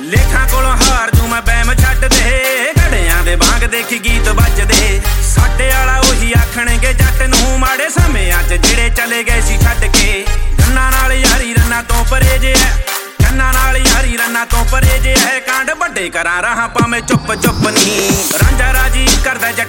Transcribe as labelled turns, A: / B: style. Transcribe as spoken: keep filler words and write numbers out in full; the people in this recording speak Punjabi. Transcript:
A: ਲੇਖਾਂ ਕੋਲੋਂ ਹਾਰ ਜੂ ਮੈਂ ਬੈਮ ਛੱਡ ਦੇ ਘੜਿਆਂ ਦੇ ਵਾਂਗ ਦੇਖੀ ਗੀਤ ਵੱਜਦੇ ਸਾਡੇ ਵਾਲਾ ਉਹੀ ਆਖਣਗੇ ਜੱਟ ਨੂੰ ਮਾੜੇ ਸਮਿਆਂ 'ਚ ਜਿਹੜੇ ਚਲੇ ਗਏ ਸੀ ਛੱਡ ਕੇ ਗੰਨਾਂ ਨਾਲ ਯਾਰੀ ਰੰਨਾਂ ਤੋਂ ਪਰੇ ਜੇ ਐ ਗੰਨਾਂ ਨਾਲ ਯਾਰੀ ਰੰਨਾਂ ਤੋਂ ਪਰੇ ਜੇ ਐ ਕਾਂਡ ਵੱਡੇ ਕਰਾਂ ਰਹਾ ਭਾਵੇਂ ਚੁੱਪ ਚੁੱਪ ਨਹੀਂ ਰਾਂਝਾ ਰਾਜੀ ਕਰਦਾ ਜੱਟ